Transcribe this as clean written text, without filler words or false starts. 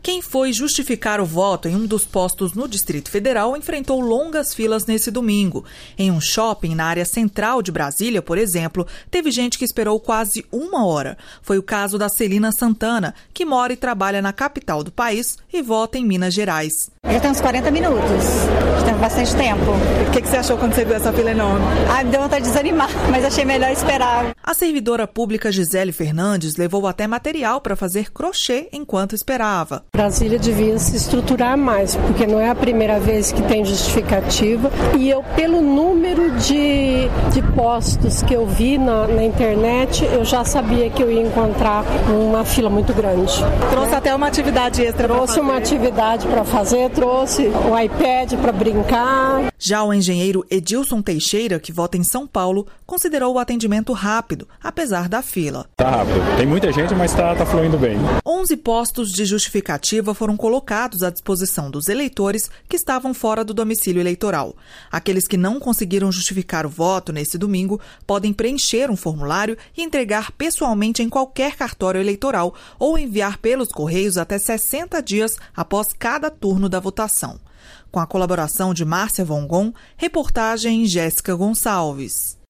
Quem foi justificar o voto em um dos postos no Distrito Federal enfrentou longas filas nesse domingo. Em um shopping na área central de Brasília, por exemplo, teve gente que esperou quase 1 hora. Foi o caso da Celina Santana, que mora e trabalha na capital do país e vota em Minas Gerais. Já tem uns 40 minutos, já tem bastante tempo. O que você achou quando você viu essa fila enorme? Me deu vontade de desanimar, mas achei melhor esperar. A servidora pública Gisele Fernandes levou até material para fazer crochê enquanto esperava. Brasília devia se estruturar mais, porque não é a primeira vez que tem justificativa. E eu, pelo número de postos que eu vi na internet, eu já sabia que eu ia encontrar uma fila muito grande. Trouxe até uma atividade extra para fazer. Trouxe uma atividade para fazer, trouxe o iPad para brincar. Já o engenheiro Edilson Teixeira, que vota em São Paulo, considerou o atendimento rápido, apesar da fila. Tá rápido. Tem muita gente, mas tá fluindo bem. 11 postos de justificativa foram colocados à disposição dos eleitores que estavam fora do domicílio eleitoral. Aqueles que não conseguiram justificar o voto nesse domingo podem preencher um formulário e entregar pessoalmente em qualquer cartório eleitoral ou enviar pelos correios até 60 dias após cada turno da votação. Com a colaboração de Márcia Vongon, reportagem Jéssica Gonçalves.